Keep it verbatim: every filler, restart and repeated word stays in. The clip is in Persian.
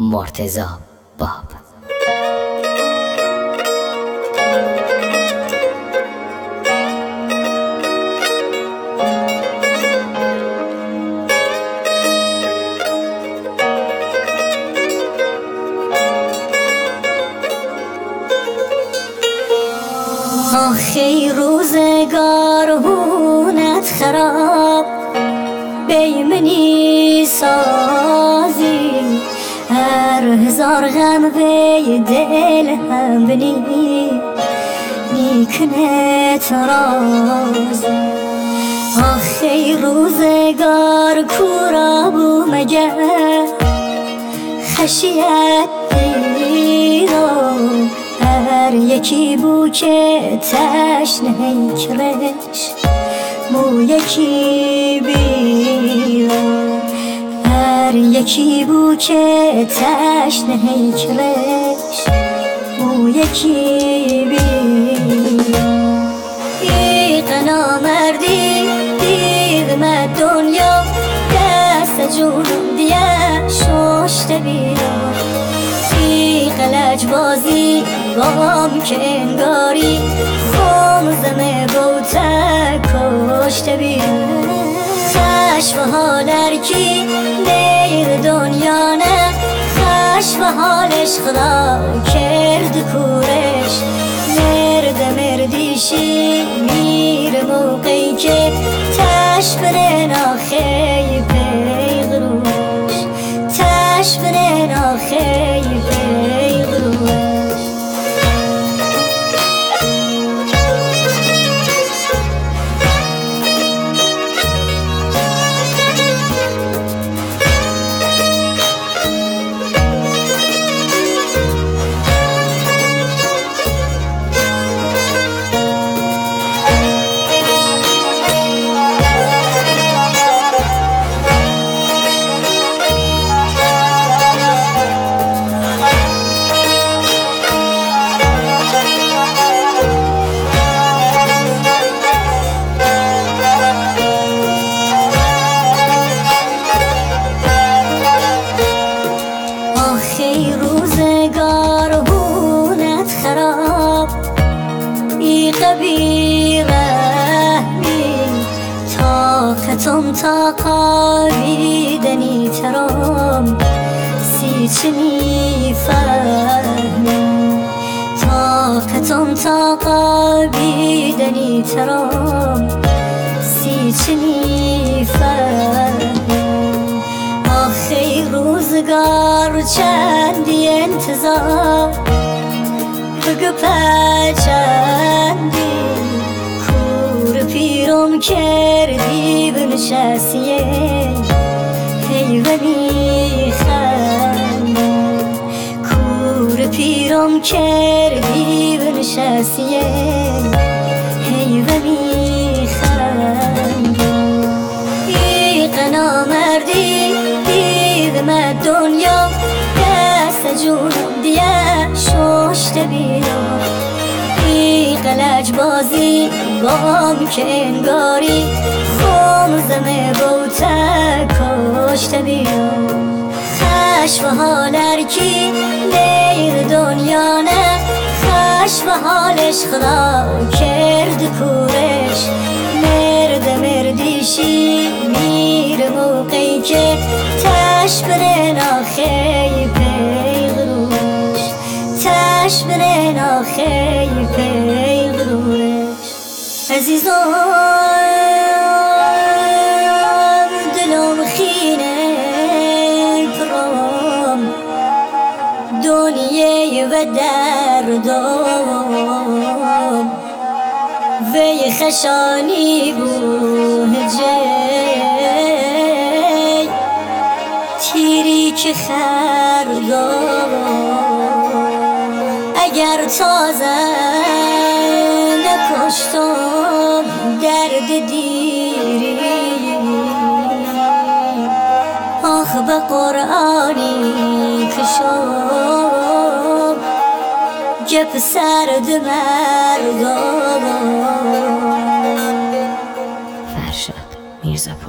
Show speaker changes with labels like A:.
A: مرتضی باب.
B: آخی روزگار هونت خراب بیمنی سازی، هر هزار غم وی دل هم بنی نیکنه ترازی. آخی روزگار کورا بو مگه خشیت دیرو، هر یکی بو که تشنه کرش مو یکی بیرون، هر یکی بو که تشنه کرش مو یکی بیرون. دیق نامردی دیق من دنیا دست جونم دیه ششت بیرون. دیق لجبازی بام که انگاری خمزمه بوته کشت بیرون. خش و حالر کی دیر دنیا نه، خش و حالش خدا کرد کورش. مرد مردیشی میر موقعی که تش بره ناخی پیغروش، تش بره ناخی پیغروش. روزگار هونت خراب ای قبیله می طاقتم طاقاویدنی ترام سی چنی فهمی. طاقتم طاقاویدنی ترام سی چنی فهمی. آخی روزگار چندی انتظار بگو پچندی، کور پیرم کردی بنشستیه حیوانی خندی. کور پیرم کردی بنشستیه حیوانی خندی. دیق نامردی دیق من دنیا دست جونم دیه ششت بیرون. دیق لجبازی بام که انگاری خمزمه بوته کشت بیرون. خش و حالر کی دیر دنیا نه، خش و حالش خدا کرد کورش. مرد مردیشی میر موقعی که تش بره ناخی پیغروش، تش بره ناخی پیغروش. عزیزم دلم خینه پرام دنیای و دردم وی خشانی بود جی تیری که خردم. اگر تازه نکشتم درد دیری، آخ به قرآنی کشم گپ سرد مردم.
A: فرشاد میرزا.